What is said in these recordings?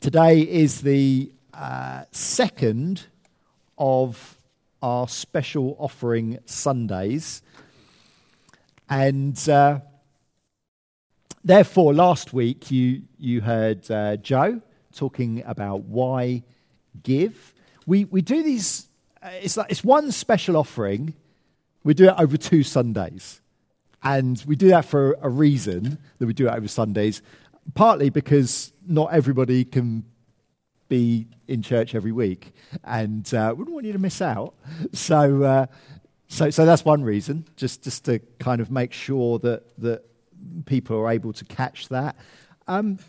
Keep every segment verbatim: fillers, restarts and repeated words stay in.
Today is the uh, second of our special offering Sundays. And uh, therefore, last week you, you heard uh, Joe talking about why give. We we do these, uh, it's like it's one special offering. We do it over two Sundays. And we do that for a reason that we do it over Sundays. Partly because not everybody can be in church every week, and uh, we wouldn't want you to miss out. So, uh, so, so that's one reason, just just to kind of make sure that that people are able to catch that. Um,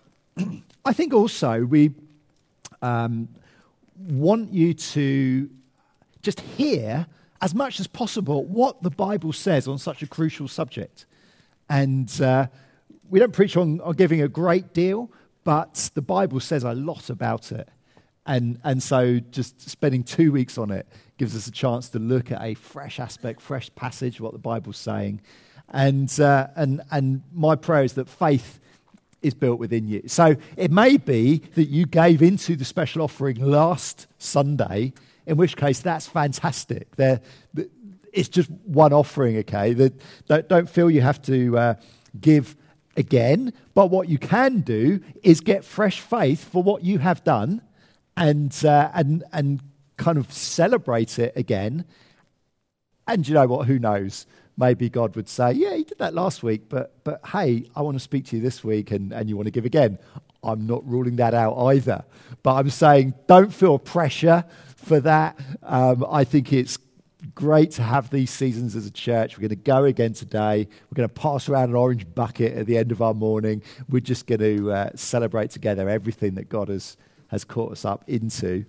I think also we um, want you to just hear as much as possible what the Bible says on such a crucial subject, and. Uh, We don't preach on, on giving a great deal, but the Bible says a lot about it. And and so just spending two weeks on it gives us a chance to look at a fresh aspect, fresh passage, what the Bible's saying. And uh, and and my prayer is that faith is built within you. So it may be that you gave into the special offering last Sunday, in which case that's fantastic. There, it's just one offering, okay? That, don't, don't feel you have to uh, give again, but what you can do is get fresh faith for what you have done, and uh, and and kind of celebrate it again. And you know what? Who knows? Maybe God would say, "Yeah, you did that last week, but but hey, I want to speak to you this week, and, and you want to give again." I'm not ruling that out either, but I'm saying don't feel pressure for that. Um, I think it's great to have these seasons as a church. We're going to go again today. We're going to pass around an orange bucket at the end of our morning. We're just going to uh, celebrate together everything that God has, has caught us up into.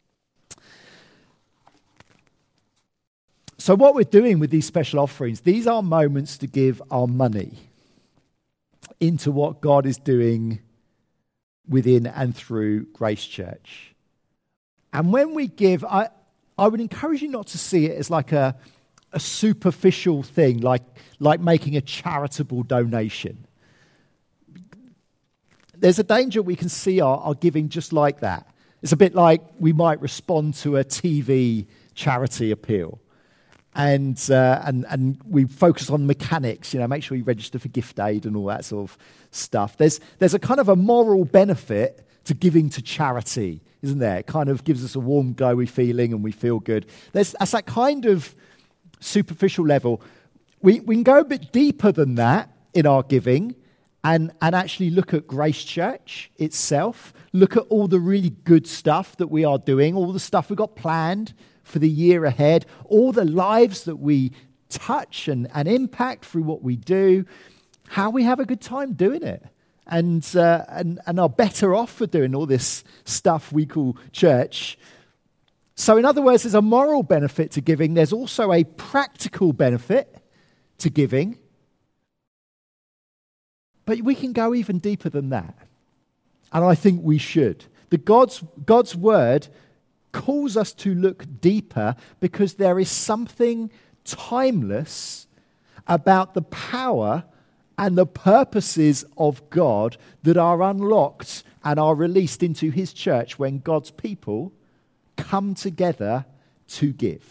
So what we're doing with these special offerings, these are moments to give our money into what God is doing within and through Grace Church. And when we give, I I would encourage you not to see it as like a, a superficial thing, like, like making a charitable donation. There's a danger we can see our, our giving just like that. It's a bit like we might respond to a T V charity appeal. And uh, and and we focus on mechanics, you know, make sure you register for gift aid and all that sort of stuff. There's there's a kind of a moral benefit to giving to charity, isn't there? It kind of gives us a warm, glowy feeling and we feel good. There's that's that kind of superficial level. We we can go a bit deeper than that in our giving and, and actually look at Grace Church itself, look at all the really good stuff that we are doing, all the stuff we've got planned for the year ahead, all the lives that we touch and, and impact through what we do, how we have a good time doing it. And, uh, and and are better off for doing all this stuff we call church. So in other words, there's a moral benefit to giving. There's also a practical benefit to giving. But we can go even deeper than that. And I think we should. The God's, God's word calls us to look deeper because there is something timeless about the power and the purposes of God that are unlocked and are released into his church when God's people come together to give.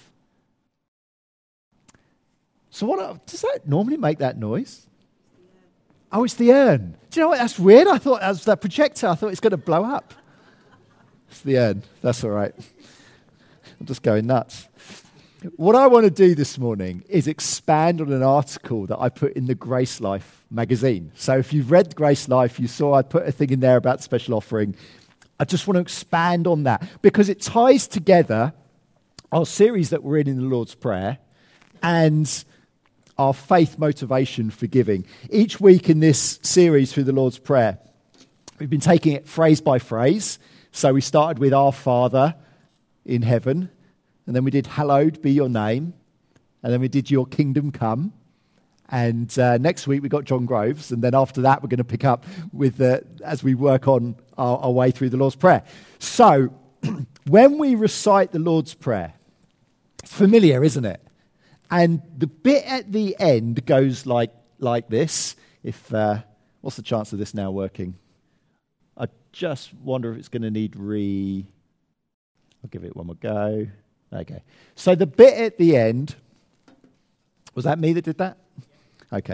So what does that normally make that noise? Oh, it's the urn. Do you know what? That's weird. I thought that was that projector. I thought it's going to blow up. It's the urn. That's all right. I'm just going nuts. What I want to do this morning is expand on an article that I put in the Grace Life magazine. So if you've read Grace Life, you saw I put a thing in there about special offering. I just want to expand on that because it ties together our series that we're in in the Lord's Prayer and our faith motivation for giving. Each week in this series through the Lord's Prayer, we've been taking it phrase by phrase. So we started with Our Father in heaven, and then we did Hallowed be your name, and then we did Your kingdom come, and uh, next week we got John Groves, and then after that we're going to pick up with the, as we work on our, our way through the Lord's Prayer. So when we recite the Lord's Prayer, it's familiar, isn't it? And the bit at the end goes like like this. If uh, what's the chance of this now working? I just wonder if it's going to need re... I'll give it one more go. Okay. So the bit at the end... Was that me that did that? Okay.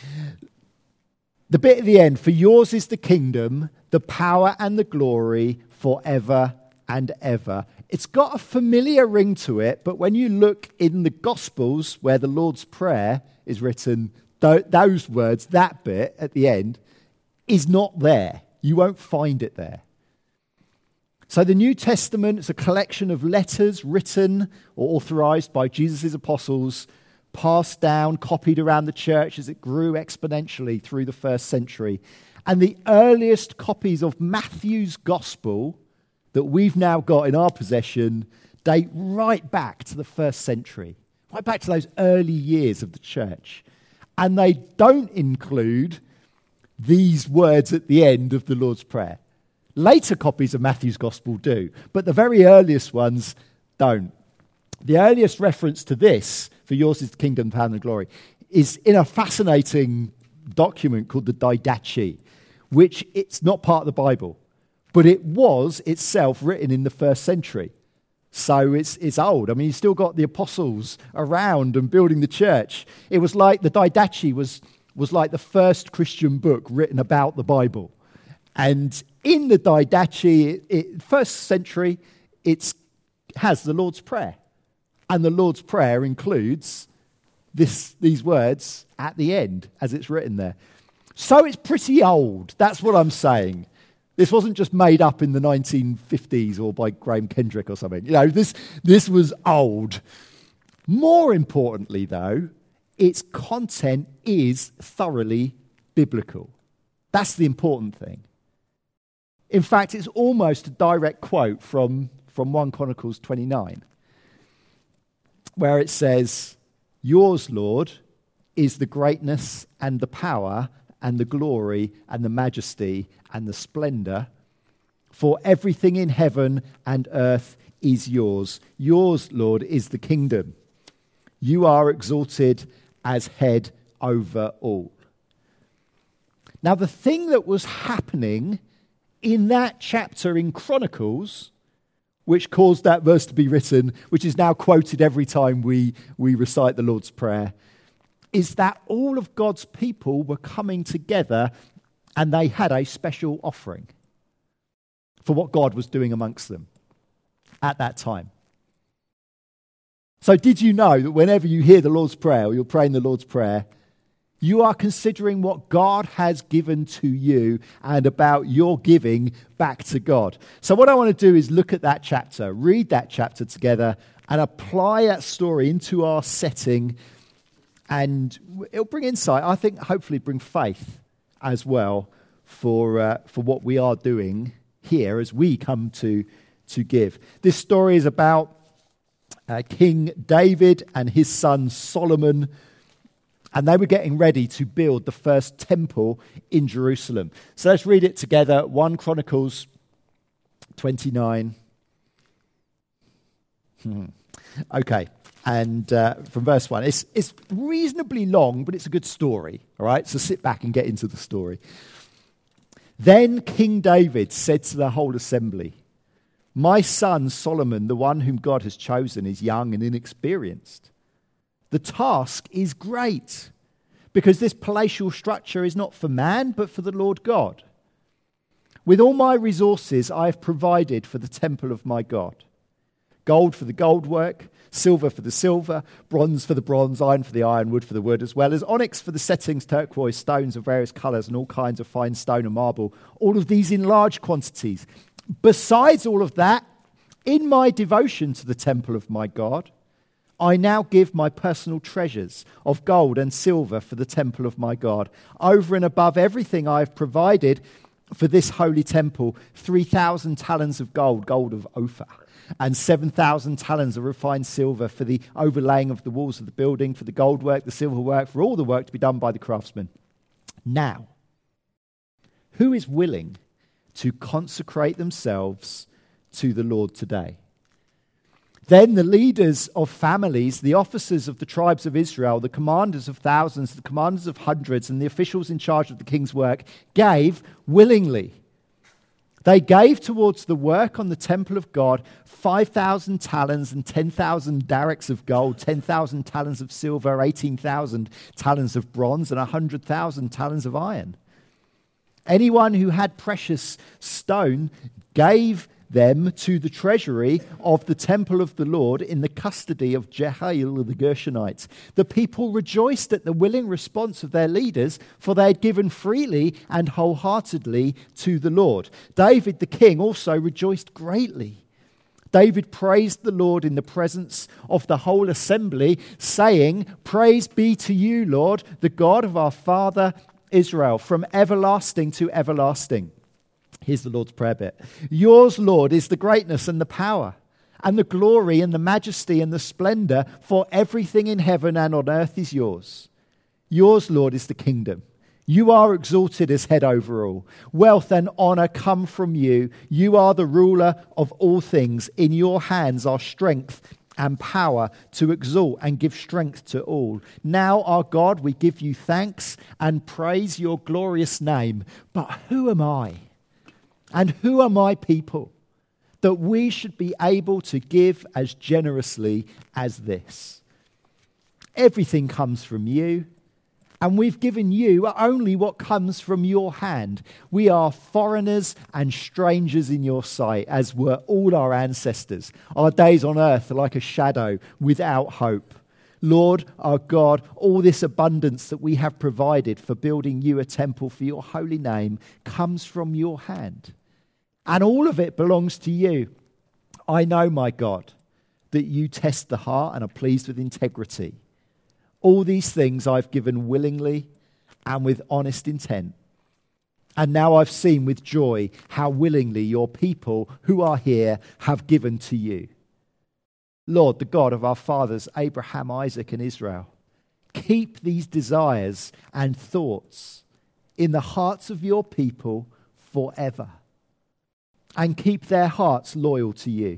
The bit at the end, for yours is the kingdom, the power and the glory forever and ever. It's got a familiar ring to it, but when you look in the Gospels where the Lord's Prayer is written, th- those words, that bit at the end, is not there. You won't find it there. So the New Testament is a collection of letters written or authorized by Jesus' apostles, passed down, copied around the church as it grew exponentially through the first century. And the earliest copies of Matthew's Gospel that we've now got in our possession date right back to the first century, right back to those early years of the church. And they don't include these words at the end of the Lord's Prayer. Later copies of Matthew's Gospel do, but the very earliest ones don't. The earliest reference to this, for yours is the kingdom, power, and glory, is in a fascinating document called the Didache, which it's not part of the Bible, but it was itself written in the first century. So it's it's old. I mean, you've still got the apostles around and building the church. It was like the Didache was, was like the first Christian book written about the Bible. And in the Didache, it, it, first century, it has the Lord's Prayer. And the Lord's Prayer includes this, these words at the end, as it's written there. So it's pretty old. That's what I'm saying. This wasn't just made up in the nineteen fifties or by Graham Kendrick or something. You know, this, this was old. More importantly, though, its content is thoroughly biblical. That's the important thing. In fact, it's almost a direct quote from, from First Chronicles twenty-nine. Where it says, yours, Lord, is the greatness and the power and the glory and the majesty and the splendor, for everything in heaven and earth is yours. Yours, Lord, is the kingdom. You are exalted as head over all. Now, the thing that was happening in that chapter in Chronicles, which caused that verse to be written, which is now quoted every time we, we recite the Lord's Prayer, is that all of God's people were coming together and they had a special offering for what God was doing amongst them at that time. So did you know that whenever you hear the Lord's Prayer or you're praying the Lord's Prayer, you are considering what God has given to you and about your giving back to God. So what I want to do is look at that chapter, read that chapter together, and apply that story into our setting. And it'll bring insight, I think, hopefully bring faith as well for uh, for what we are doing here as we come to, to give. This story is about uh, King David and his son Solomon. And they were getting ready to build the first temple in Jerusalem. So let's read it together. First Chronicles twenty-nine. Hmm. Okay, and uh, from verse one. It's, it's reasonably long, but it's a good story. All right, so sit back and get into the story. Then King David said to the whole assembly, my son Solomon, the one whom God has chosen, is young and inexperienced. The task is great, because this palatial structure is not for man, but for the Lord God. With all my resources, I have provided for the temple of my God. Gold for the gold work, silver for the silver, bronze for the bronze, iron for the iron, wood for the wood, as well as onyx for the settings, turquoise, stones of various colours, and all kinds of fine stone and marble, all of these in large quantities. Besides all of that, in my devotion to the temple of my God, I now give my personal treasures of gold and silver for the temple of my God. Over and above everything I have provided for this holy temple, three thousand talents of gold, gold of Ophir, and seven thousand talents of refined silver for the overlaying of the walls of the building, for the gold work, the silver work, for all the work to be done by the craftsmen. Now, who is willing to consecrate themselves to the Lord today? Then the leaders of families, the officers of the tribes of Israel, the commanders of thousands, the commanders of hundreds, and the officials in charge of the king's work gave willingly. They gave towards the work on the temple of God five thousand talents and ten thousand darics of gold, ten thousand talents of silver, eighteen thousand talents of bronze, and one hundred thousand talents of iron. Anyone who had precious stone gave them to the treasury of the temple of the Lord in the custody of Jehiel the Gershonite. The people rejoiced at the willing response of their leaders, for they had given freely and wholeheartedly to the Lord. David the king also rejoiced greatly. David praised the Lord in the presence of the whole assembly, saying, "Praise be to you, Lord, the God of our father Israel, from everlasting to everlasting." Here's the Lord's Prayer bit. "Yours, Lord, is the greatness and the power and the glory and the majesty and the splendor, for everything in heaven and on earth is yours. Yours, Lord, is the kingdom. You are exalted as head over all. Wealth and honor come from you. You are the ruler of all things. In your hands are strength and power to exalt and give strength to all. Now, our God, we give you thanks and praise your glorious name. But who am I? And who are my people, that we should be able to give as generously as this? Everything comes from you, and we've given you only what comes from your hand. We are foreigners and strangers in your sight, as were all our ancestors. Our days on earth are like a shadow without hope. Lord, our God, all this abundance that we have provided for building you a temple for your holy name comes from your hand. And all of it belongs to you. I know, my God, that you test the heart and are pleased with integrity. All these things I've given willingly and with honest intent. And now I've seen with joy how willingly your people who are here have given to you. Lord, the God of our fathers, Abraham, Isaac, and Israel, keep these desires and thoughts in the hearts of your people forever. And keep their hearts loyal to you.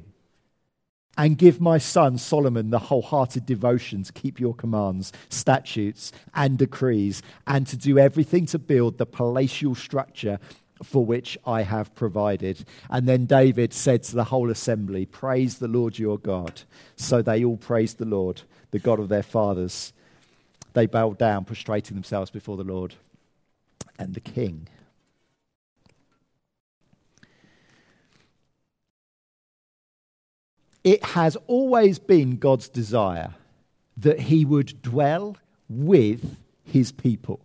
And give my son Solomon the wholehearted devotion to keep your commands, statutes, and decrees, and to do everything to build the palatial structure for which I have provided. And then David said to the whole assembly, "Praise the Lord your God." So they all praised the Lord, the God of their fathers. They bowed down, prostrating themselves before the Lord and the king. It has always been God's desire that he would dwell with his people.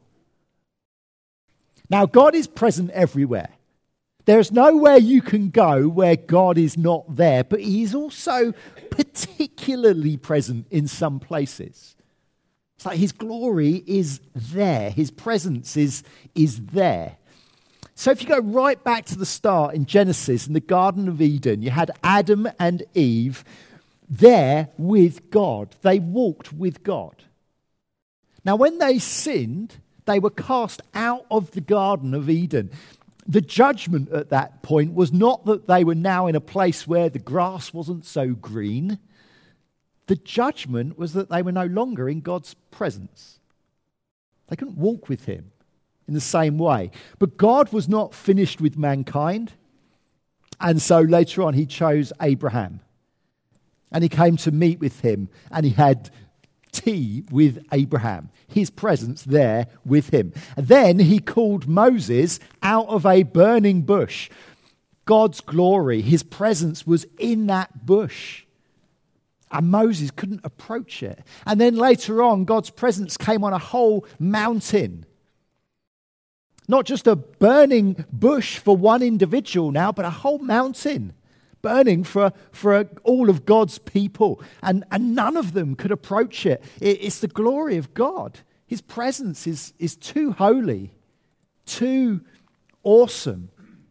Now, God is present everywhere. There's nowhere you can go where God is not there, but he's also particularly present in some places. It's like his glory is there. His presence is, is there. So if you go right back to the start in Genesis, in the Garden of Eden, you had Adam and Eve there with God. They walked with God. Now, when they sinned, they were cast out of the Garden of Eden. The judgment at that point was not that they were now in a place where the grass wasn't so green. The judgment was that they were no longer in God's presence. They couldn't walk with him in the same way. But God was not finished with mankind. And so later on he chose Abraham. And he came to meet with him. And he had tea with Abraham. His presence there with him. And then he called Moses out of a burning bush. God's glory, his presence was in that bush. And Moses couldn't approach it. And then later on, God's presence came on a whole mountain. Not just a burning bush for one individual now, but a whole mountain burning for, for all of God's people. And, and none of them could approach it. it. It's the glory of God. His presence is, is too holy, too awesome.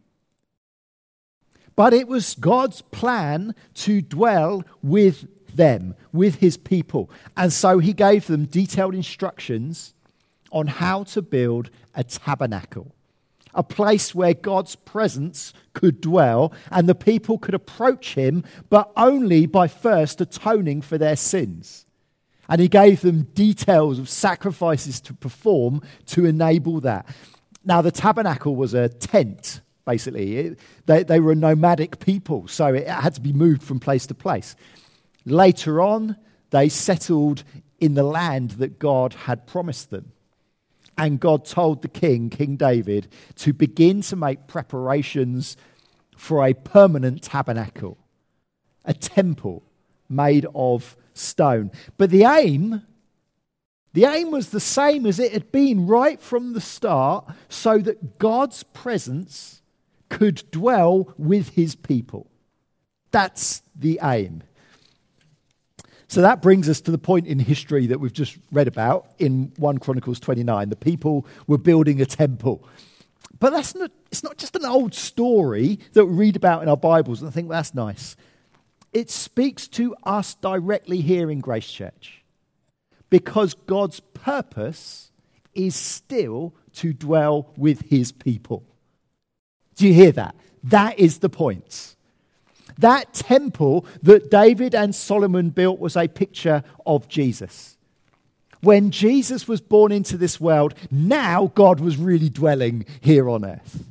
But it was God's plan to dwell with them, with his people. And so he gave them detailed instructions on how to build a tabernacle, a place where God's presence could dwell and the people could approach him, but only by first atoning for their sins. And he gave them details of sacrifices to perform to enable that. Now, the tabernacle was a tent, basically. It, they, they were a nomadic people, so it had to be moved from place to place. Later on, they settled in the land that God had promised them. And God told the king, King David, to begin to make preparations for a permanent tabernacle, a temple made of stone. But the aim, the aim was the same as it had been right from the start, so that God's presence could dwell with his people. That's the aim. So that brings us to the point in history that we've just read about in First Chronicles twenty-nine. The people were building a temple. But that's not, it's not just an old story that we read about in our Bibles and I think, well, that's nice. It speaks to us directly here in Grace Church. Because God's purpose is still to dwell with his people. Do you hear that? That is the point. That temple that David and Solomon built was a picture of Jesus. When Jesus was born into this world, now God was really dwelling here on earth.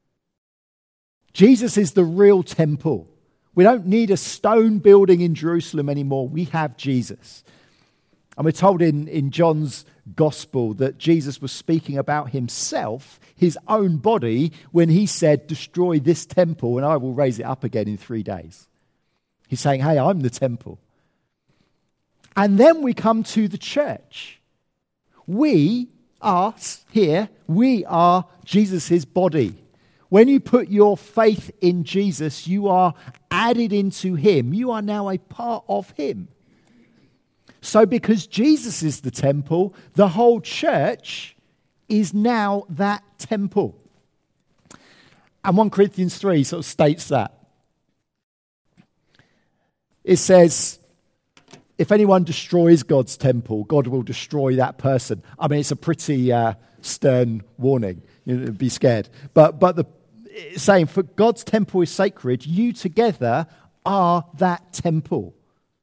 Jesus is the real temple. We don't need a stone building in Jerusalem anymore. We have Jesus. And we're told in, in John's gospel that Jesus was speaking about himself, his own body, when he said, destroy this temple and I will raise it up again in three days. He's saying, hey, I'm the temple. And then we come to the church. We, us here, we are Jesus' body. When you put your faith in Jesus, you are added into him. You are now a part of him. So because Jesus is the temple, the whole church is now that temple. And First Corinthians three sort of states that. It says, if anyone destroys God's temple, God will destroy that person. I mean, it's a pretty uh, stern warning. You know, be scared. But but the it's saying, for God's temple is sacred, you together are that temple.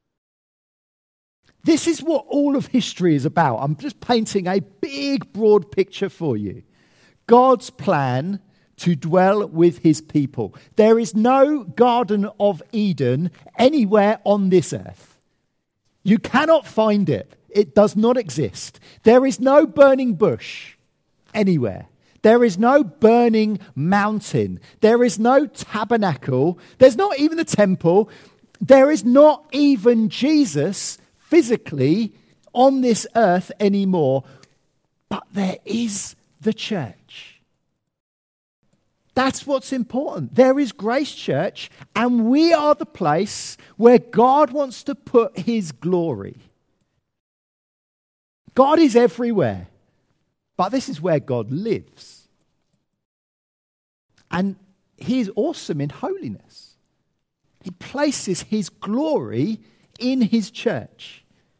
This is what all of history is about. I'm just painting a big, broad picture for you. God's plan to dwell with his people. There is no Garden of Eden anywhere on this earth. You cannot find it. It does not exist. There is no burning bush anywhere. There is no burning mountain. There is no tabernacle. There's not even a temple. There is not even Jesus physically on this earth anymore. But there is the church. That's what's important. There is Grace Church, and we are the place where God wants to put his glory. God is everywhere, but this is where God lives. And he is awesome in holiness. He places his glory in his church.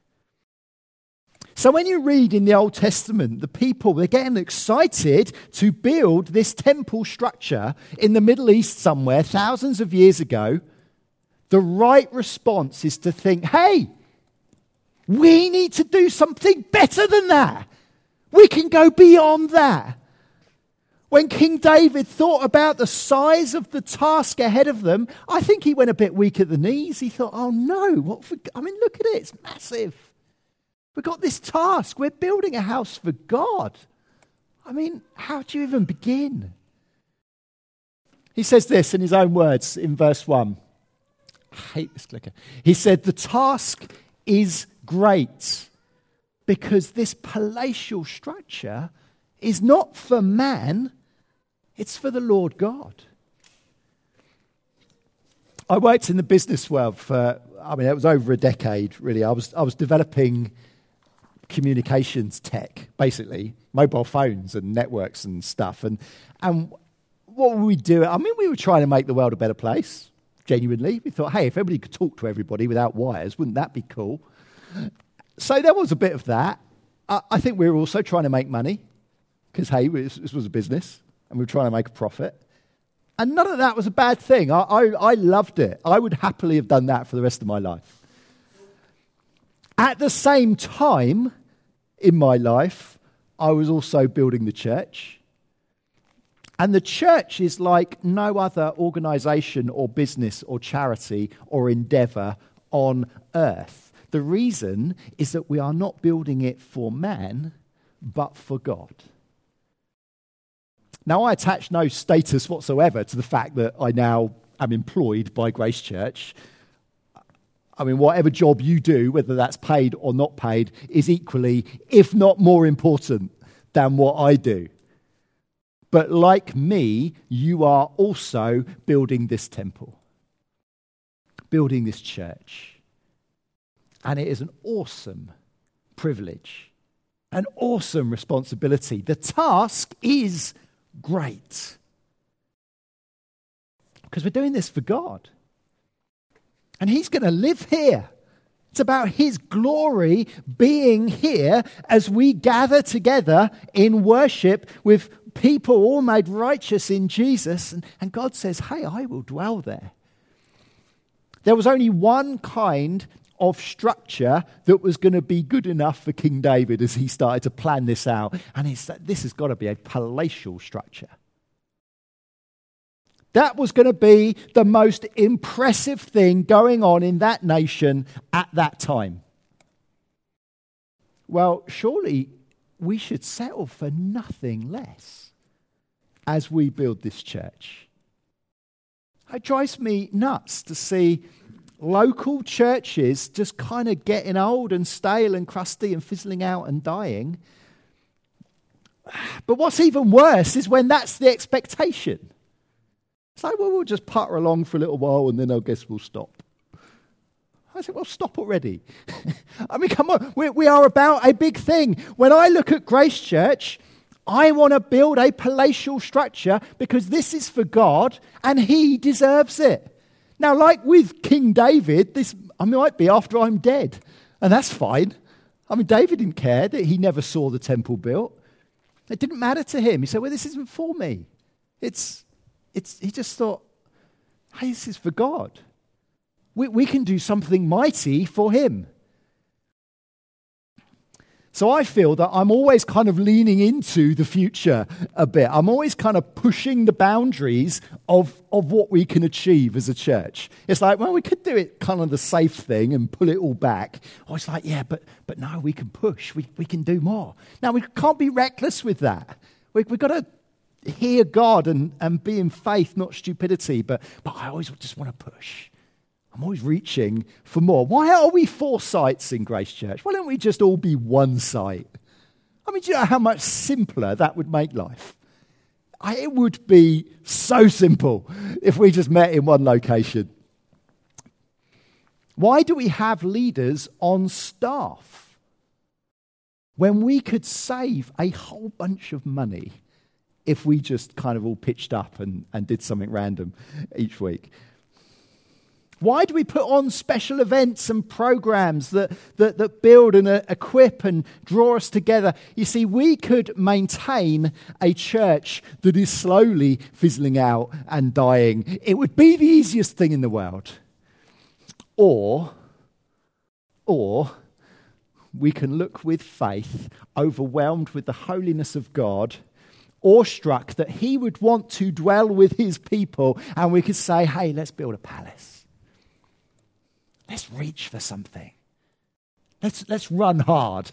So when you read in the Old Testament, the people, they're getting excited to build this temple structure in the Middle East somewhere thousands of years ago. The right response is to think, hey, we need to do something better than that. We can go beyond that. When King David thought about the size of the task ahead of them, I think he went a bit weak at the knees. He thought, oh no, what for, I mean, look at it, it's massive. We've got this task. We're building a house for God. I mean, how do you even begin? He says this in his own words in verse one. I hate this clicker. He said, the task is great because this palatial structure is not for man, it's for the Lord God. I worked in the business world for, I mean, it was over a decade, really. I was I was developing communications tech, basically, mobile phones and networks and stuff. And and what were we doing? I mean, we were trying to make the world a better place, genuinely. We thought, hey, if everybody could talk to everybody without wires, wouldn't that be cool? So there was a bit of that. I, I think we were also trying to make money, because, hey, this was a business, and we were trying to make a profit. And none of that was a bad thing. I, I, I loved it. I would happily have done that for the rest of my life. At the same time, in my life, I was also building the church. And the church is like no other organisation or business or charity or endeavour on earth. The reason is that we are not building it for man, but for God. Now, I attach no status whatsoever to the fact that I now am employed by Grace Church. I mean, whatever job you do, whether that's paid or not paid, is equally, if not more important than what I do. But like me, you are also building this temple, building this church. And it is an awesome privilege, an awesome responsibility. The task is great because we're doing this for God. And he's going to live here. It's about his glory being here as we gather together in worship with people all made righteous in Jesus. And, and God says, hey, I will dwell there. There was only one kind of structure that was going to be good enough for King David as he started to plan this out. And it's that this has got to be a palatial structure. That was going to be the most impressive thing going on in that nation at that time. Well, surely we should settle for nothing less as we build this church. It drives me nuts to see local churches just kind of getting old and stale and crusty and fizzling out and dying. But what's even worse is when that's the expectation. It's like, well, we'll just putter along for a little while and then I guess we'll stop. I said, well, stop already. I mean, come on, we, we are about a big thing. When I look at Grace Church, I want to build a palatial structure because this is for God and he deserves it. Now, like with King David, this I might be after I'm dead, and that's fine. I mean, David didn't care that he never saw the temple built. It didn't matter to him. He said, well, this isn't for me. It's... It's, he just thought, hey, this is for God. We, we can do something mighty for him. So I feel that I'm always kind of leaning into the future a bit. I'm always kind of pushing the boundaries of, of what we can achieve as a church. It's like, well, we could do it kind of the safe thing and pull it all back. Or it's like, yeah, but but no, we can push. We, we can do more. Now, we can't be reckless with that. We, we've got to hear God and, and be in faith, not stupidity, but, but I always just want to push. I'm always reaching for more. Why are we four sites in Grace Church? Why don't we just all be one site? I mean, do you know how much simpler that would make life? I, it would be so simple if we just met in one location. Why do we have leaders on staff when we could save a whole bunch of money if we just kind of all pitched up and, and did something random each week? Why do we put on special events and programs that, that, that build and uh, equip and draw us together? You see, we could maintain a church that is slowly fizzling out and dying. It would be the easiest thing in the world. Or, or we can look with faith, overwhelmed with the holiness of God, awestruck that he would want to dwell with his people, and we could say, hey, let's build a palace. Let's reach for something. Let's, let's run hard.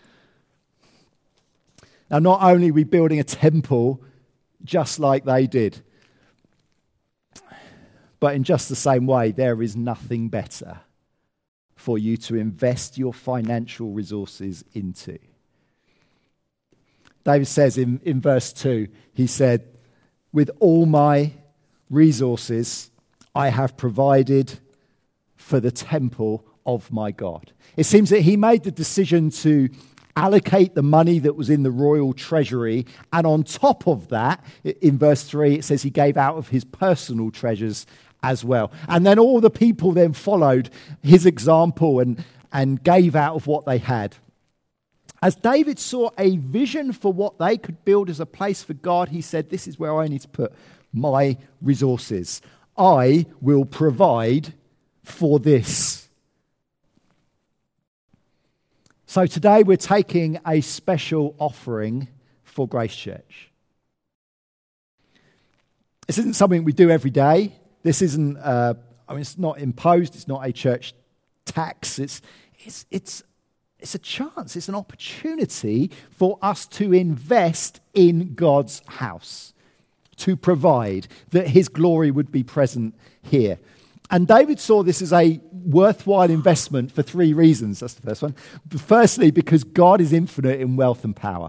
Now, not only are we building a temple just like they did, but in just the same way, there is nothing better for you to invest your financial resources into. David says in, in verse two, he said, with all my resources, I have provided for the temple of my God. It seems that he made the decision to allocate the money that was in the royal treasury, and on top of that, in verse three, it says he gave out of his personal treasures as well. And then all the people then followed his example and, and gave out of what they had. As David saw a vision for what they could build as a place for God, he said, this is where I need to put my resources. I will provide for this. So today we're taking a special offering for Grace Church. This isn't something we do every day. This isn't, uh, I mean, it's not imposed. It's not a church tax. It's, it's, it's, it's a chance. It's an opportunity for us to invest in God's house, to provide that his glory would be present here. And David saw this as a worthwhile investment for three reasons. That's the first one. Firstly, because God is infinite in wealth and power.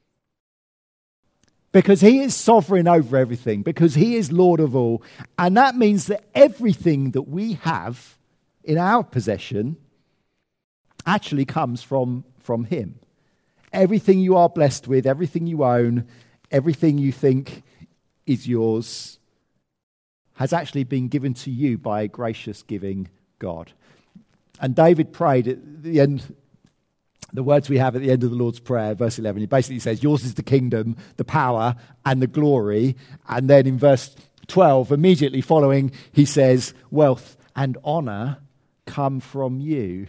Because he is sovereign over everything. Because he is Lord of all. And that means that everything that we have in our possession actually comes from, from him. Everything you are blessed with, everything you own, everything you think is yours, has actually been given to you by a gracious giving God. And David prayed at the end, the words we have at the end of the Lord's Prayer, verse eleven, he basically says, yours is the kingdom, the power, and the glory. And then in verse twelve, immediately following, he says, wealth and honor come from you.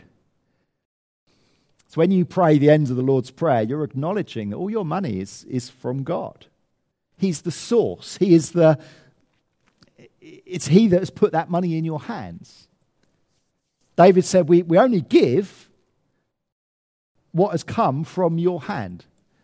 So when you pray the end of the Lord's Prayer, you're acknowledging that all your money is, is from God. He's the source. He is the It's he that has put that money in your hands. David said, we, we only give what has come from your hand.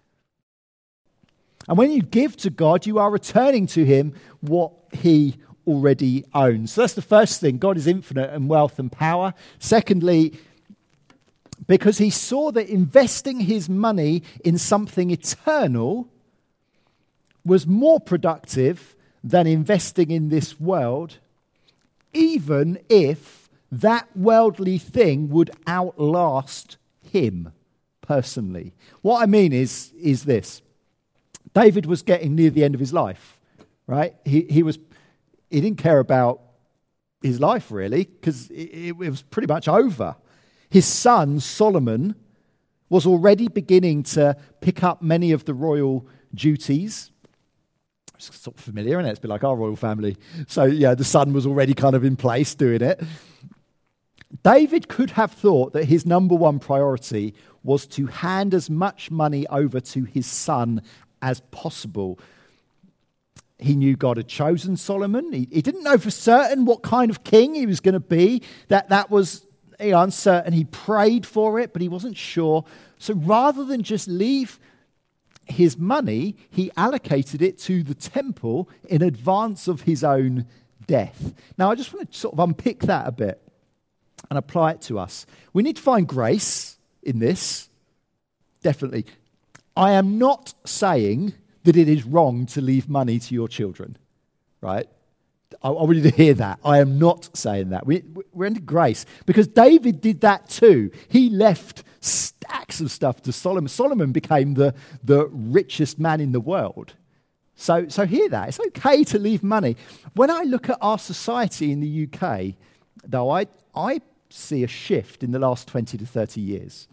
And when you give to God, you are returning to him what he already owns. So that's the first thing. God is infinite in wealth and power. Secondly, because he saw that investing his money in something eternal was more productive than investing in this world, even if that worldly thing would outlast him personally. What I mean is, is this. David was getting near the end of his life, right? He he was he didn't care about his life really, because it, it was pretty much over. His son Solomon was already beginning to pick up many of the royal duties. It's sort of familiar, isn't it? It's a bit like our royal family. So, yeah, the son was already kind of in place doing it. David could have thought that his number one priority was to hand as much money over to his son as possible. He knew God had chosen Solomon. He, he didn't know for certain what kind of king he was going to be. That, that was you know, uncertain. He prayed for it, but he wasn't sure. So rather than just leave his money, he allocated it to the temple in advance of his own death. Now, I just want to sort of unpick that a bit and apply it to us. We need to find grace in this, definitely. I am not saying that it is wrong to leave money to your children, right? I, I want you to hear that. I am not saying that. We, we're into grace because David did that too. He left stacks of stuff to Solomon. Solomon became the, the richest man in the world. So, so hear that. It's okay to leave money. When I look at our society in the U K, though, I, I see a shift in the last twenty to thirty years.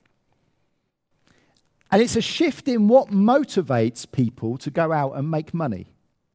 And it's a shift in what motivates people to go out and make money.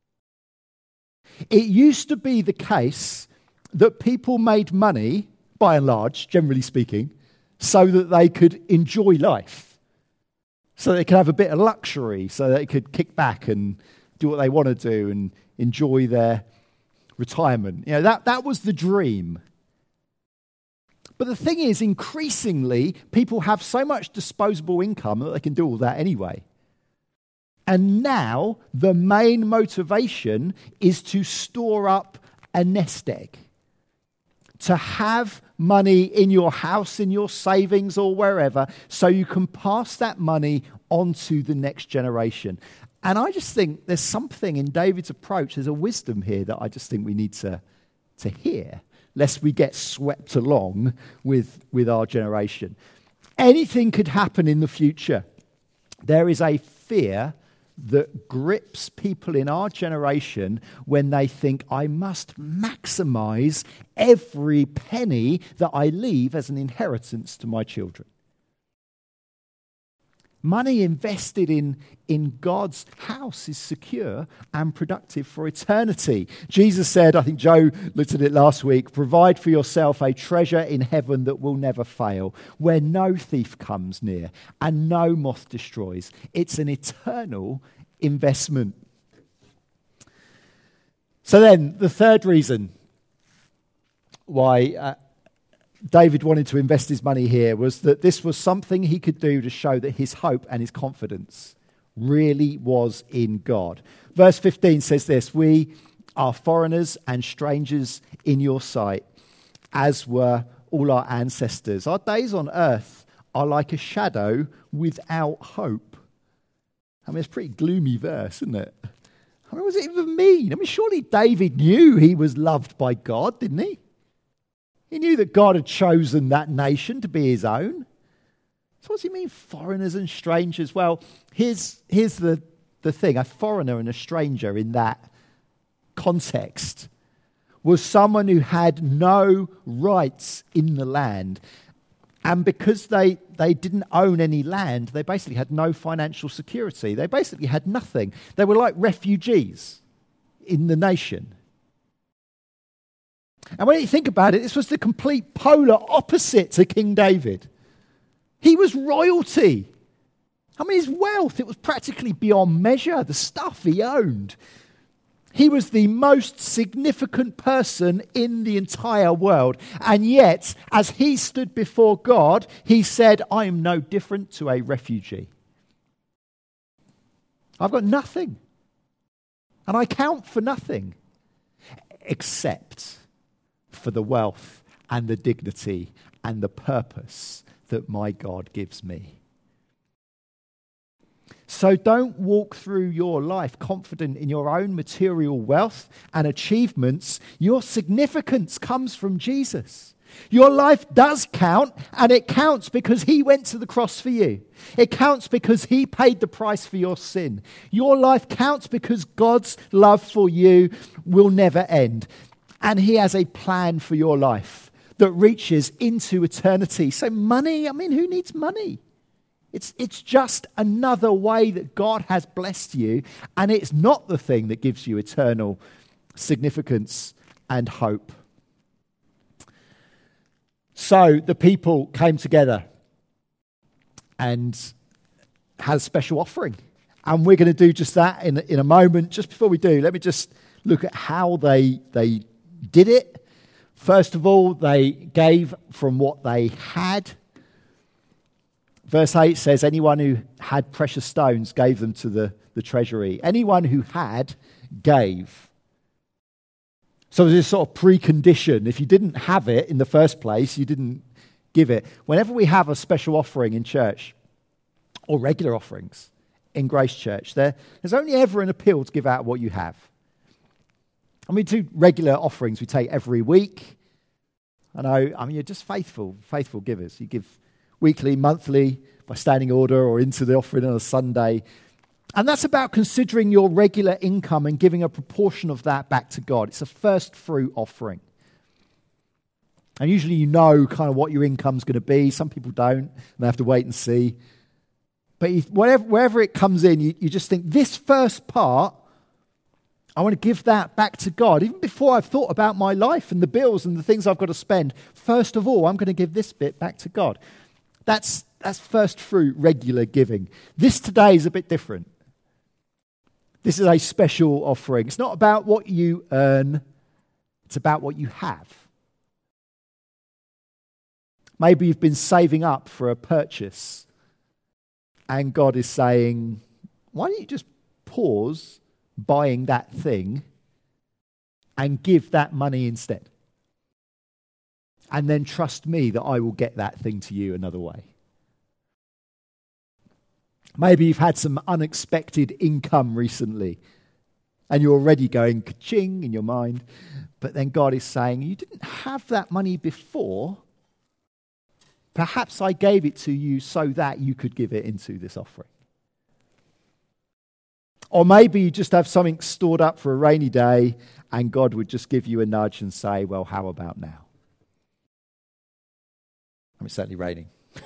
It used to be the case that people made money, by and large, generally speaking, so that they could enjoy life, so they could have a bit of luxury, so they could kick back and do what they want to do and enjoy their retirement. You know, that, that was the dream. But the thing is, increasingly, people have so much disposable income that they can do all that anyway. And now, the main motivation is to store up a nest egg. To have money in your house, in your savings or wherever, so you can pass that money on to the next generation. And I just think there's something in David's approach, there's a wisdom here that I just think we need to, to hear, lest we get swept along with, with our generation. Anything could happen in the future. There is a fear that grips people in our generation when they think, I must maximize every penny that I leave as an inheritance to my children. Money invested in, in God's house is secure and productive for eternity. Jesus said, I think Joe looked at it last week, provide for yourself a treasure in heaven that will never fail, where no thief comes near and no moth destroys. It's an eternal investment. So then, the third reason why uh, David wanted to invest his money here was that this was something he could do to show that his hope and his confidence really was in God. Verse fifteen says this: "We are foreigners and strangers in your sight, as were all our ancestors. Our days on earth are like a shadow without hope." I mean, it's a pretty gloomy verse, isn't it? I mean, what does it even mean? I mean, surely David knew he was loved by God, didn't he? He knew that God had chosen that nation to be his own. So what does he mean, foreigners and strangers? Well, here's, here's the, the thing. A foreigner and a stranger in that context was someone who had no rights in the land. And because they, they didn't own any land, they basically had no financial security. They basically had nothing. They were like refugees in the nation. And when you think about it, this was the complete polar opposite to King David. He was royalty. I mean, his wealth, it was practically beyond measure, the stuff he owned. He was the most significant person in the entire world. And yet, as he stood before God, he said, "I am no different to a refugee. I've got nothing. And I count for nothing except for the wealth and the dignity and the purpose that my God gives me." So don't walk through your life confident in your own material wealth and achievements. Your significance comes from Jesus. Your life does count, and it counts because he went to the cross for you. It counts because he paid the price for your sin. Your life counts because God's love for you will never end. And he has a plan for your life that reaches into eternity. So money, I mean, who needs money? It's, it's just another way that God has blessed you, and it's not the thing that gives you eternal significance and hope. So the people came together and had a special offering. And we're going to do just that in, in a moment. Just before we do, let me just look at how they, they did it. First of all, they gave from what they had. Verse eight says, anyone who had precious stones gave them to the, the treasury. Anyone who had gave. So there's this sort of precondition. If you didn't have it in the first place, you didn't give it. Whenever we have a special offering in church, or regular offerings in Grace Church, there, there's only ever an appeal to give out what you have. And we do regular offerings we take every week. I know, I mean, you're just faithful, faithful givers. You give weekly, monthly, by standing order, or into the offering on a Sunday. And that's about considering your regular income and giving a proportion of that back to God. It's a first fruit offering. And usually you know kind of what your income's going to be. Some people don't, and they have to wait and see. But you, whatever, wherever it comes in, you, you just think, this first part, I want to give that back to God. Even before I've thought about my life and the bills and the things I've got to spend, first of all, I'm going to give this bit back to God. That's, that's first fruit, regular giving. This today is a bit different. This is a special offering. It's not about what you earn. It's about what you have. Maybe you've been saving up for a purchase, and God is saying, why don't you just pause buying that thing and give that money instead? And then trust me that I will get that thing to you another way. Maybe you've had some unexpected income recently and you're already going ka-ching in your mind. But then God is saying, you didn't have that money before. Perhaps I gave it to you so that you could give it into this offering. Or maybe you just have something stored up for a rainy day and God would just give you a nudge and say, well, how about now? I mean, it's certainly raining.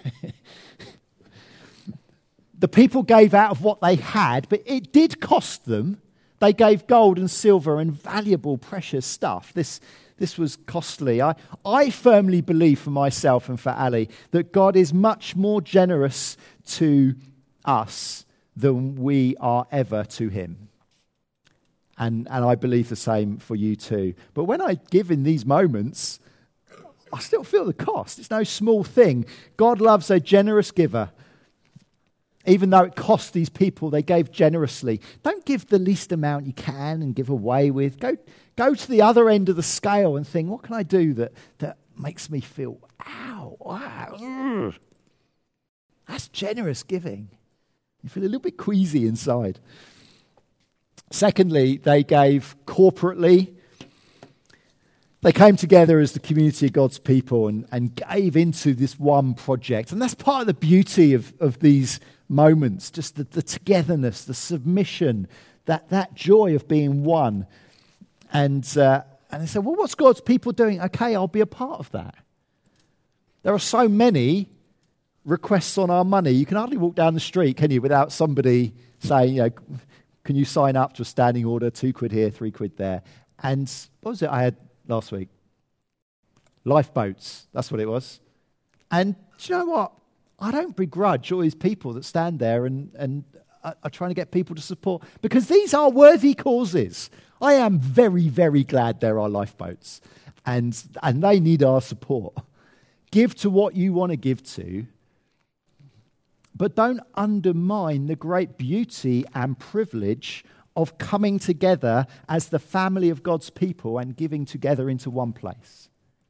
The people gave out of what they had, but it did cost them. They gave gold and silver and valuable, precious stuff. This, this was costly. I, I firmly believe for myself and for Ali that God is much more generous to us than we are ever to him. And, and I believe the same for you too. But when I give in these moments, I still feel the cost. It's no small thing. God loves a generous giver. Even though it cost these people, they gave generously. Don't give the least amount you can and give away with. Go, go to the other end of the scale and think, what can I do that, that makes me feel, ow, wow. Ugh. That's generous giving. You feel a little bit queasy inside. Secondly, they gave corporately. They came together as the community of God's people and, and gave into this one project. And that's part of the beauty of, of these moments, just the, the togetherness, the submission, that, that joy of being one. And, uh, and they said, well, what's God's people doing? Okay, I'll be a part of that. There are so many requests on our money. You can hardly walk down the street, can you, without somebody saying, you know, can you sign up to a standing order, two quid here, three quid there? And what was it I had last week? Lifeboats, that's what it was. And do you know what? I don't begrudge all these people that stand there and, and are, are trying to get people to support, because these are worthy causes. I am very, very glad there are lifeboats, and, and they need our support. Give to what you want to give to, but don't undermine the great beauty and privilege of coming together as the family of God's people and giving together into one place.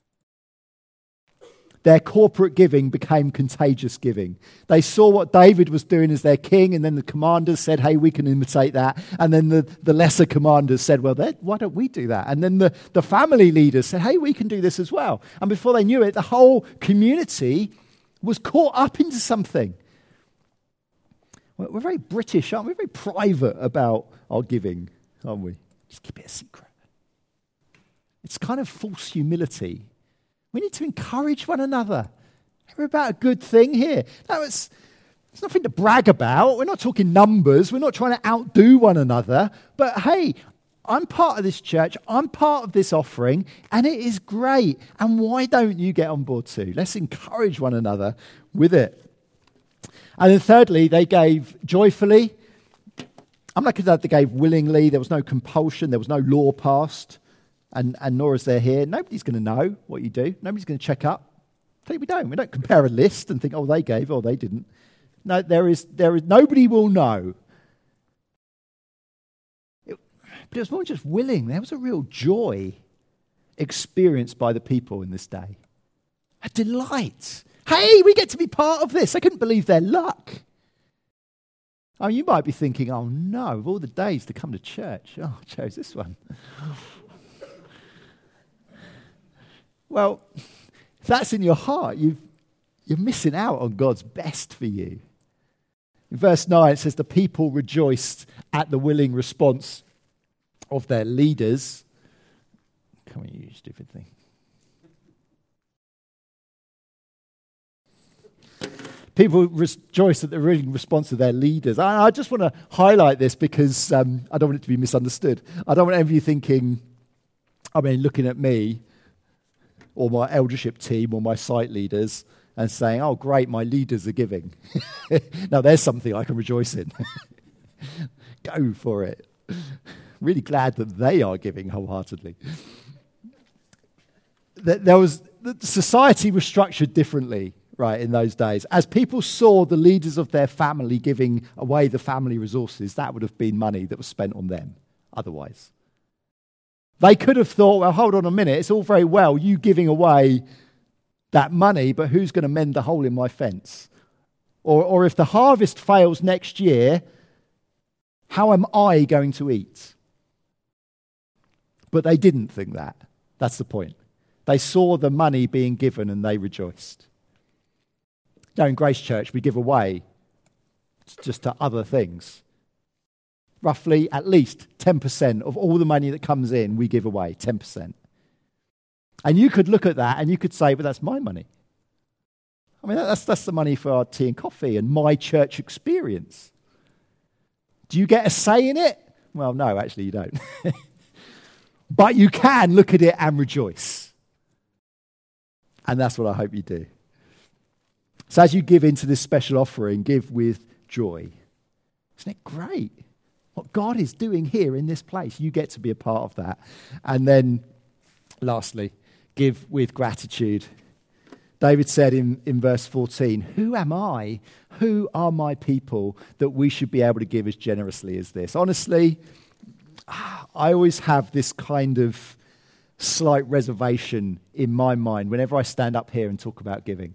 Their corporate giving became contagious giving. They saw what David was doing as their king, and then the commanders said, hey, we can imitate that. And then the, the lesser commanders said, well, why don't we do that? And then the, the family leaders said, hey, we can do this as well. And before they knew it, the whole community was caught up into something. We're very British, aren't we? We're very private about our giving, aren't we? Just keep it a secret. It's kind of false humility. We need to encourage one another. We're about a good thing here. No, it's, it's nothing to brag about. We're not talking numbers. We're not trying to outdo one another. But hey, I'm part of this church. I'm part of this offering, and it is great. And why don't you get on board too? Let's encourage one another with it. And then thirdly, they gave joyfully. I'm not going to say they gave willingly. There was no compulsion. There was no law passed. And, and nor is there here. Nobody's going to know what you do. Nobody's going to check up. We don't. We don't compare a list and think, oh, they gave, or they didn't. No, there is, there is, nobody will know. It, but it was more just willing. There was a real joy experienced by the people in this day. A delight. Hey, we get to be part of this. I couldn't believe their luck. Oh, you might be thinking, oh no, of all the days to come to church, oh, I chose this one. Well, if that's in your heart, you've, you're missing out on God's best for you. In verse nine, it says, the people rejoiced at the willing response of their leaders. Come on, you stupid thing. People rejoice at the willing response of their leaders. I, I just want to highlight this because um, I don't want it to be misunderstood. I don't want any of you thinking, I mean, looking at me or my eldership team or my site leaders and saying, oh, great, my leaders are giving. Now, there's something I can rejoice in. Go for it. Really glad that they are giving wholeheartedly. There was, the society was structured differently. Right, in those days. As people saw the leaders of their family giving away the family resources, that would have been money that was spent on them otherwise. They could have thought, well, hold on a minute, it's all very well you giving away that money, but who's going to mend the hole in my fence? Or, or if the harvest fails next year, how am I going to eat? But they didn't think that. That's the point. They saw the money being given and they rejoiced. Now, in Grace Church, we give away just to other things. Roughly, at least ten percent of all the money that comes in, we give away, ten percent. And you could look at that and you could say, but that's my money. I mean, that's, that's the money for our tea and coffee and my church experience. Do you get a say in it? Well, no, actually you don't. But you can look at it and rejoice. And that's what I hope you do. So as you give into this special offering, give with joy. Isn't it great What God is doing here in this place, you get to be a part of that. And then, lastly, give with gratitude. David said in, in verse fourteen, who am I? Who are my people that we should be able to give as generously as this? Honestly, I always have this kind of slight reservation in my mind whenever I stand up here and talk about giving.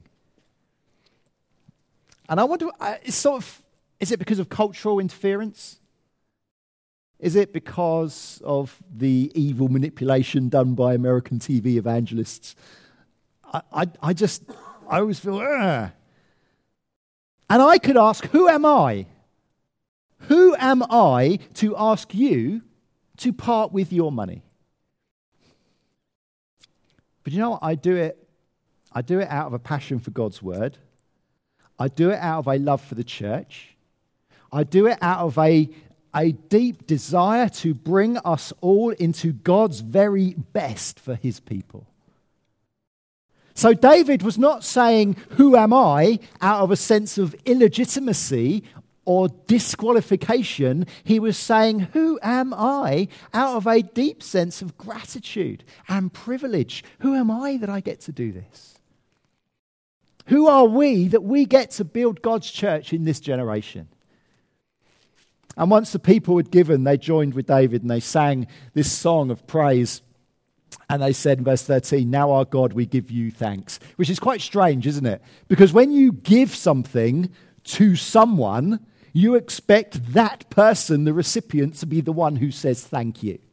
And I wonder, it's sort of, is it because of cultural interference? Is it because of the evil manipulation done by American T V evangelists? I, I, I just, I always feel, ugh. And I could ask, who am I? Who am I to ask you to part with your money? But you know what? I do it, I do it out of a passion for God's word. I do it out of a love for the church. I do it out of a, a deep desire to bring us all into God's very best for his people. So David was not saying, who am I, out of a sense of illegitimacy or disqualification. He was saying, who am I, out of a deep sense of gratitude and privilege. Who am I that I get to do this? Who are we that we get to build God's church in this generation? And once the people had given, they joined with David and they sang this song of praise. And they said in verse thirteen, now our God, we give you thanks. Which is quite strange, isn't it? Because when you give something to someone, you expect that person, the recipient, to be the one who says thank you.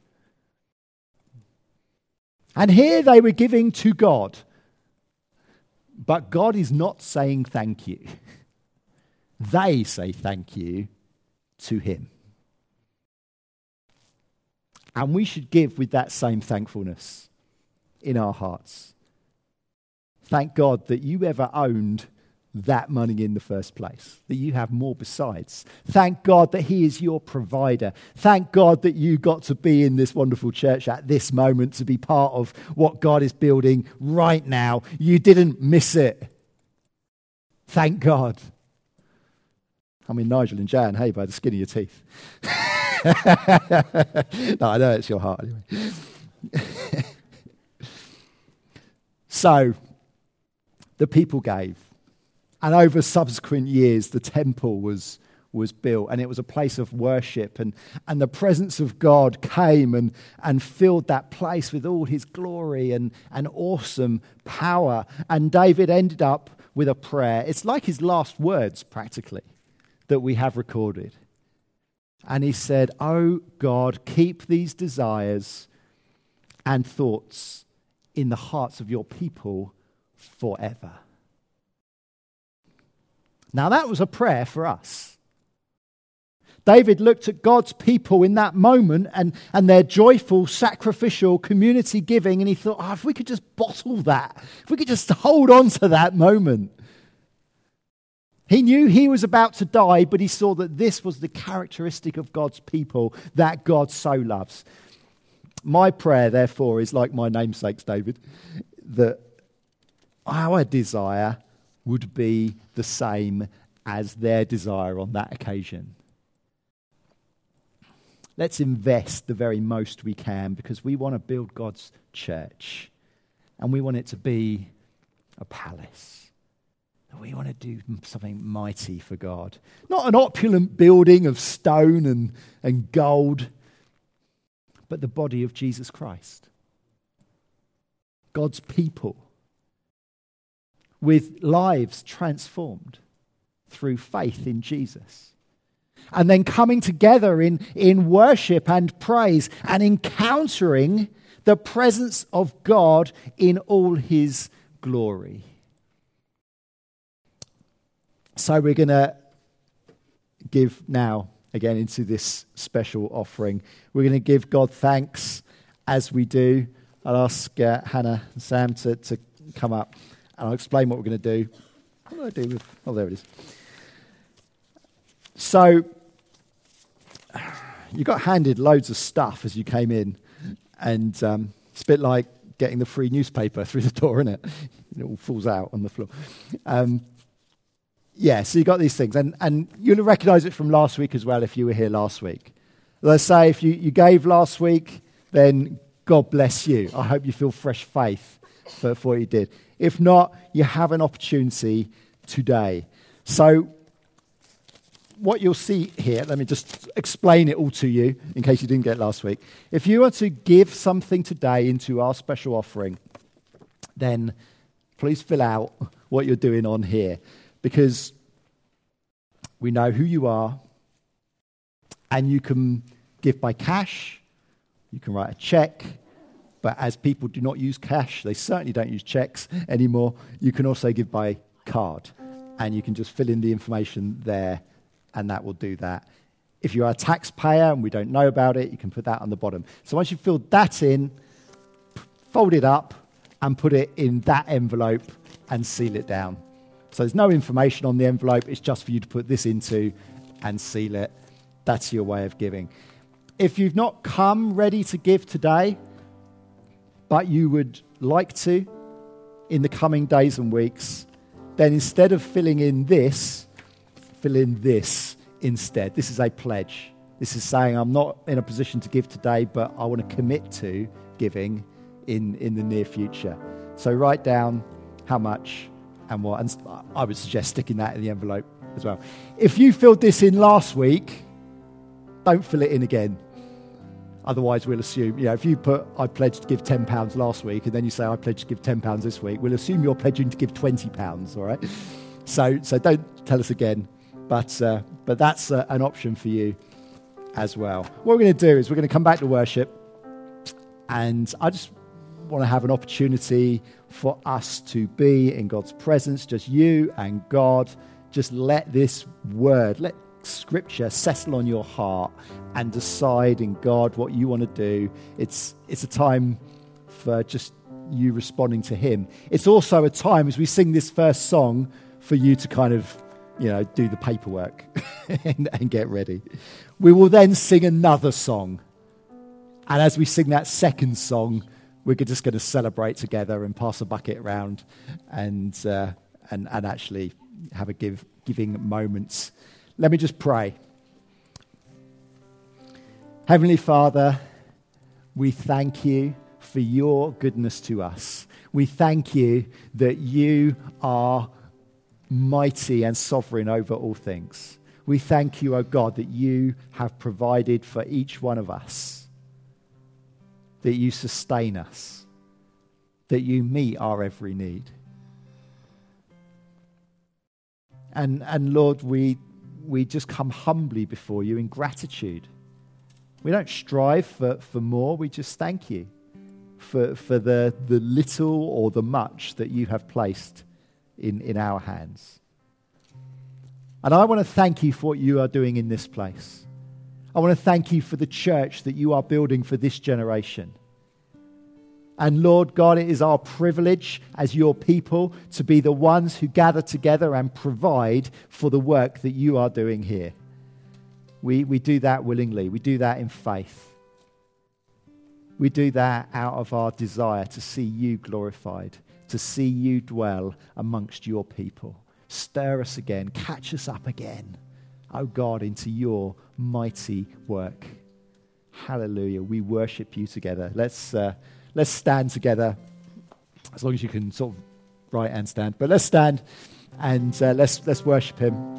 And here they were giving to God. But God is not saying thank you. They say thank you to him. And we should give with that same thankfulness in our hearts. Thank God that you ever owned that money in the first place, that you have more besides. Thank God that he is your provider. Thank God that you got to be in this wonderful church at this moment to be part of what God is building right now. You didn't miss it. Thank God. I mean, Nigel and Jan, hey, by the skin of your teeth. No, I know it's your heart anyway. So, the people gave. And over subsequent years, the temple was, was built. And it was a place of worship. And, and the presence of God came and, and filled that place with all his glory and, and awesome power. And David ended up with a prayer. It's like his last words, practically, that we have recorded. And he said, oh God, keep these desires and thoughts in the hearts of your people forever. Now that was a prayer for us. David looked at God's people in that moment and, and their joyful, sacrificial community giving, and he thought, oh, if we could just bottle that, if we could just hold on to that moment. He knew he was about to die, but he saw that this was the characteristic of God's people that God so loves. My prayer, therefore, is like my namesake's, David, that our desire would be the same as their desire on that occasion. Let's invest the very most we can because we want to build God's church and we want it to be a palace. We want to do something mighty for God. Not an opulent building of stone and, and gold, but the body of Jesus Christ. God's people with lives transformed through faith in Jesus. And then coming together in, in worship and praise and encountering the presence of God in all his glory. So we're going to give now, again, into this special offering. We're going to give God thanks as we do. I'll ask uh, Hannah and Sam to, to come up and I'll explain what we're going to do. What do I do with... Oh, there it is. So, you got handed loads of stuff as you came in, and um, it's a bit like getting the free newspaper through the door, isn't it? It all falls out on the floor. Um, yeah, so you got these things, and, and you'll recognise it from last week as well if you were here last week. Let's say if you, you gave last week, then God bless you. I hope you feel fresh faith for, for what you did. If not, you have an opportunity today. So what you'll see here, let me just explain it all to you in case you didn't get it last week. If you want to give something today into our special offering, then please fill out what you're doing on here, because we know who you are, and you can give by cash, you can write a check, but as people do not use cash, they certainly don't use checks anymore, you can also give by card, and you can just fill in the information there, and that will do that. If you're a taxpayer and we don't know about it, you can put that on the bottom. So once you've filled that in, fold it up and put it in that envelope and seal it down. So there's no information on the envelope, it's just for you to put this into and seal it. That's your way of giving. If you've not come ready to give today, but you would like to in the coming days and weeks, then instead of filling in this, fill in this instead. This is a pledge. This is saying I'm not in a position to give today, but I want to commit to giving in, in the near future. So write down how much and what. And I would suggest sticking that in the envelope as well. If you filled this in last week, don't fill it in again. Otherwise, we'll assume, you know, if you put, I pledged to give ten pounds last week, and then you say, I pledged to give ten pounds this week, we'll assume you're pledging to give twenty pounds, all right? So so don't tell us again. But, uh, but that's uh, an option for you as well. What we're going to do is we're going to come back to worship, and I just want to have an opportunity for us to be in God's presence, just you and God. Just let this word, let Scripture settle on your heart and decide in God what you want to do. It's it's a time for just you responding to Him. It's also a time, as we sing this first song, for you to kind of, you know, do the paperwork and, and get ready. We will then sing another song. And as we sing that second song, we're just going to celebrate together and pass a bucket around and uh, and, and actually have a give, giving moment. Let me just pray. Heavenly Father, we thank you for your goodness to us. We thank you that you are mighty and sovereign over all things. We thank you, O God, that you have provided for each one of us, that you sustain us, that you meet our every need. And, and Lord, we, we just come humbly before you in gratitude. We don't strive for, for more, we just thank you for, for the, the little or the much that you have placed in, in our hands. And I want to thank you for what you are doing in this place. I want to thank you for the church that you are building for this generation. And Lord God, it is our privilege as your people to be the ones who gather together and provide for the work that you are doing here. We, we do that willingly. We do that in faith. We do that out of our desire to see you glorified, to see you dwell amongst your people. Stir us again, catch us up again, oh God, into your mighty work. Hallelujah. We worship you together. Let's uh, let's stand together, as long as you can sort of right hand stand. But let's stand and uh, let's let's worship him.